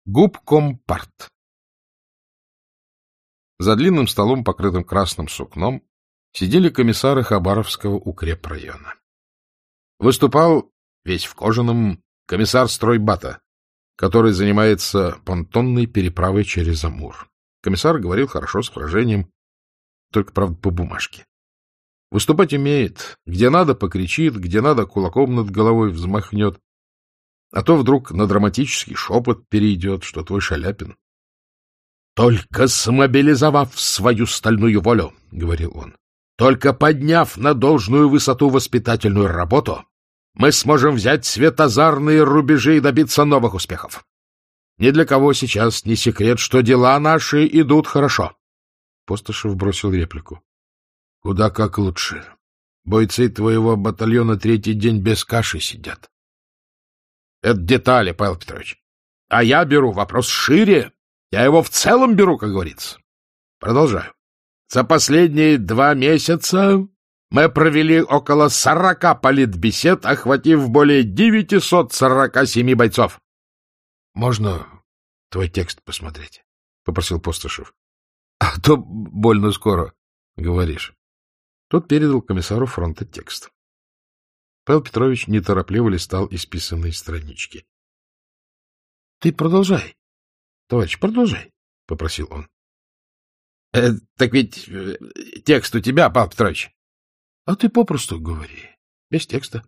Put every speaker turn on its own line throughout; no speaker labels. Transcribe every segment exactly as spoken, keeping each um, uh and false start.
Губкомпарт. За длинным столом, покрытым красным сукном, сидели комиссары Хабаровского укрепрайона. Выступал, весь в кожаном, комиссар стройбата, который занимается понтонной переправой через Амур. Комиссар говорил хорошо, с выражением, только, правда, по бумажке. Выступать умеет. Где надо, покричит, где надо, кулаком над головой взмахнет. А то вдруг на драматический шепот перейдет, что твой Шаляпин. — Только смобилизовав свою стальную волю, — говорил он, — только подняв на должную высоту воспитательную работу, мы сможем взять светозарные рубежи и добиться новых успехов. Ни для кого сейчас не секрет, что дела наши идут хорошо. Постышев бросил реплику. — Куда как лучше. Бойцы твоего батальона третий день без каши сидят. — Это детали, Павел Петрович. А я беру вопрос шире. Я его в целом беру, как говорится. Продолжаю. За последние два месяца мы провели около сорока политбесед, охватив более девятисот сорока семи бойцов. — Можно твой текст посмотреть? — попросил Постышев. — А то больно скоро говоришь. Тот передал комиссару фронта текст. Павел Петрович неторопливо листал исписанные странички. — Ты продолжай, товарищ, продолжай, — попросил он. Э, — Так ведь текст у тебя, Павел Петрович. — А ты попросту говори, без текста.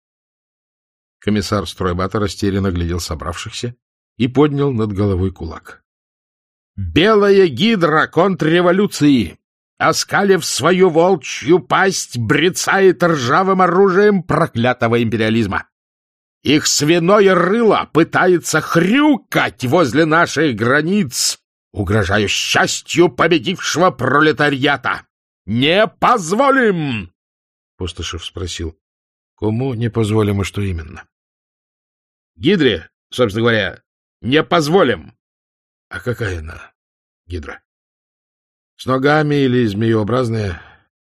Комиссар стройбата растерянно глядел собравшихся и поднял над головой кулак. — Белая гидра контрреволюции, оскалив свою волчью пасть, брецает ржавым оружием проклятого империализма. Их свиное рыло пытается хрюкать возле наших границ, угрожая счастью победившего пролетариата. Не позволим! Постышев спросил. — Кому не позволим и что именно? — Гидре, собственно говоря, не позволим. — А какая она, гидра? С ногами или змееобразная?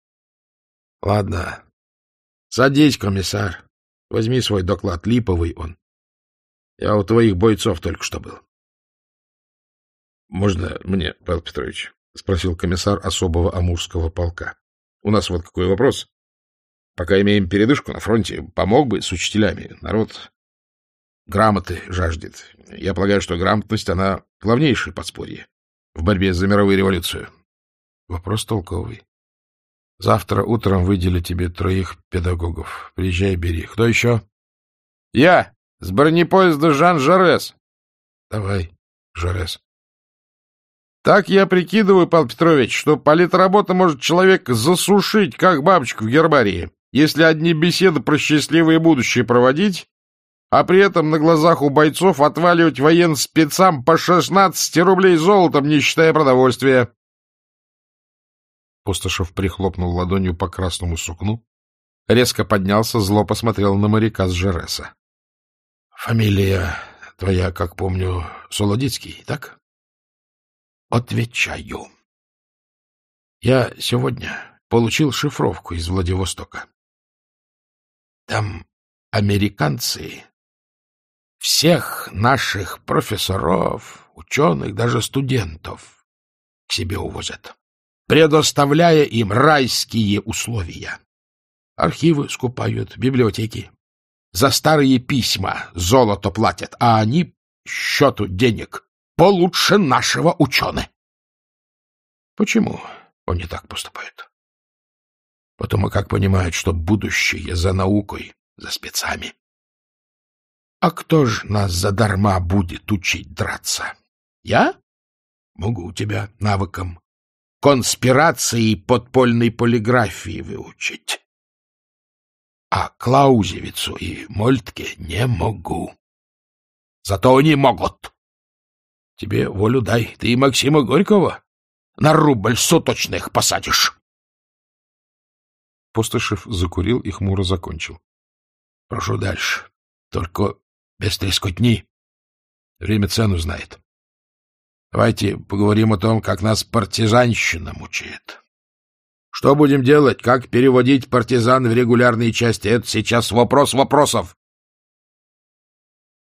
— Ладно. Садись, комиссар. Возьми свой доклад, липовый он. Я у твоих бойцов только что был. — Можно мне, Павел Петрович? — спросил комиссар особого амурского полка. — У нас вот какой вопрос. Пока имеем передышку на фронте, помог бы с учителями. Народ грамоты жаждет. Я полагаю, что грамотность, она главнейшее подспорье в борьбе за мировую революцию. Вопрос толковый. Завтра утром выделю тебе троих педагогов. Приезжай, бери. Кто еще? — Я! С бронепоезда Жан Жарес. — Давай, Жарес. — Так я прикидываю, Павел Петрович, что политработа может человека засушить, как бабочку в гербарии, если одни беседы про счастливое будущее проводить, а при этом на глазах у бойцов отваливать военспецам по шестнадцать рублей золотом, не считая продовольствия. Постышев прихлопнул ладонью по красному сукну, резко поднялся, зло посмотрел на моряка с Жереса. — Фамилия твоя, как помню, Солодицкий, так? — Отвечаю. Я сегодня получил шифровку из Владивостока. Там американцы всех наших профессоров, ученых, даже студентов к себе увозят, предоставляя им райские условия. Архивы скупают, библиотеки. За старые письма золото платят, а они счету денег получше нашего ученые. Почему они так поступают? Потому как понимают, что будущее за наукой, за спецами. А кто ж нас задарма будет учить драться? Я? Могу тебя навыкам конспирации и подпольной полиграфии выучить. А Клаузевицу и Мольтке не могу. Зато они могут. Тебе волю дай, ты и Максима Горького на рубль суточных посадишь. Постышев закурил и хмуро закончил. Прошу дальше, только без трескотни. Время цену знает. Давайте поговорим о том, как нас партизанщина мучает. Что будем делать? Как переводить партизан в регулярные части? Это сейчас вопрос вопросов.